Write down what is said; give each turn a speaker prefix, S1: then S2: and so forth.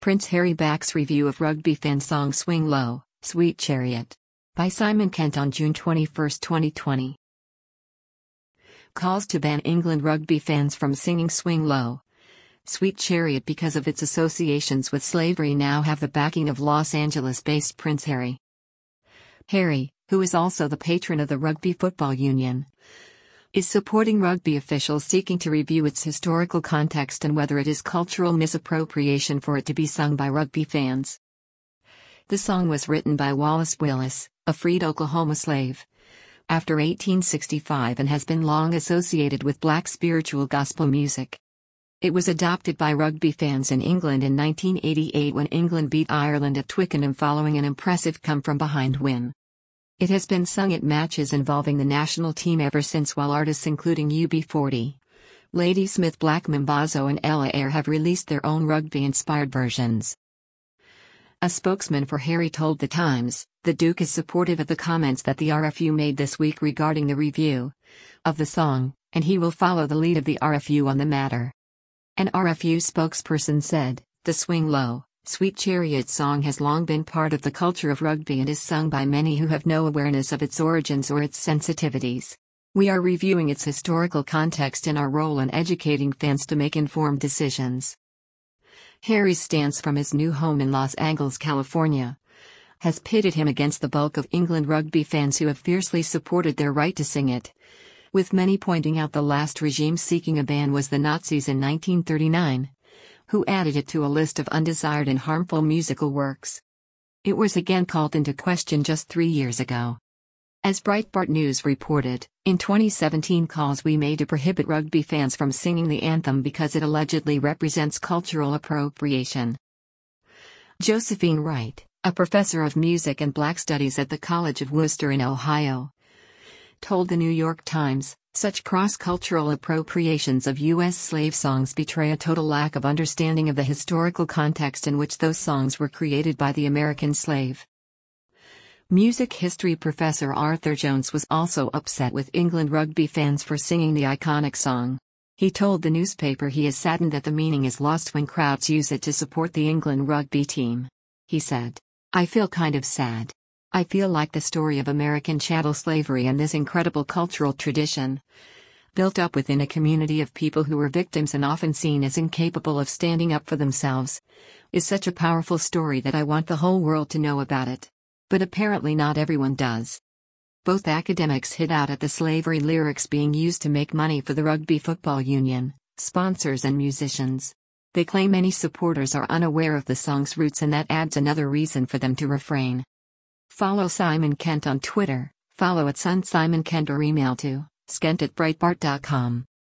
S1: Prince Harry backs review of rugby fan song Swing Low, Sweet Chariot. By Simon Kent on June 21, 2020. Calls to ban England rugby fans from singing Swing Low, Sweet Chariot because of its associations with slavery now have the backing of Los Angeles-based Prince Harry. Harry, who is also the patron of the Rugby Football Union, is supporting rugby officials seeking to review its historical context and whether it is cultural misappropriation for it to be sung by rugby fans. The song was written by Wallace Willis, a freed Oklahoma slave, after 1865 and has been long associated with black spiritual gospel music. It was adopted by rugby fans in England in 1988 when England beat Ireland at Twickenham following an impressive come-from-behind win. It has been sung at matches involving the national team ever since, while artists including UB40, Ladysmith Black Mambazo and Ella Eyre have released their own rugby-inspired versions. A spokesman for Harry told The Times, the Duke is supportive of the comments that the RFU made this week regarding the review of the song, and he will follow the lead of the RFU on the matter. An RFU spokesperson said, "The Swing Low, Sweet Chariot song has long been part of the culture of rugby and is sung by many who have no awareness of its origins or its sensitivities. We are reviewing its historical context and our role in educating fans to make informed decisions." Harry's stance from his new home in Los Angeles, California, has pitted him against the bulk of England rugby fans who have fiercely supported their right to sing it, with many pointing out the last regime seeking a ban was the Nazis in 1939. Who added it to a list of undesired and harmful musical works. It was again called into question just 3 years ago. As Breitbart News reported, in 2017 calls were made to prohibit rugby fans from singing the anthem because it allegedly represents cultural appropriation. Josephine Wright, a professor of music and black studies at the College of Wooster in Ohio, told the New York Times, "Such cross-cultural appropriations of U.S. slave songs betray a total lack of understanding of the historical context in which those songs were created by the American slave." Music history professor Arthur Jones was also upset with England rugby fans for singing the iconic song. He told the newspaper he is saddened that the meaning is lost when crowds use it to support the England rugby team. He said, "I feel kind of sad. I feel like the story of American chattel slavery and this incredible cultural tradition, built up within a community of people who were victims and often seen as incapable of standing up for themselves, is such a powerful story that I want the whole world to know about it. But apparently not everyone does." Both academics hit out at the slavery lyrics being used to make money for the Rugby Football Union, sponsors and musicians. They claim many supporters are unaware of the song's roots, and that adds another reason for them to refrain. Follow Simon Kent on Twitter, follow @SunSimonKent or email to skent@breitbart.com.